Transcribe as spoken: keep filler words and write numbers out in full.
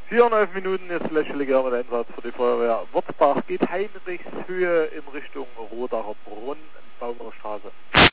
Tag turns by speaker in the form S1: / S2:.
S1: viereinhalb Minuten ist lächerlicher mit Einsatz für die Feuerwehr. Wurzbach geht Heinrichshöhe in Richtung Rodacher Brunn, Baumauerstraße.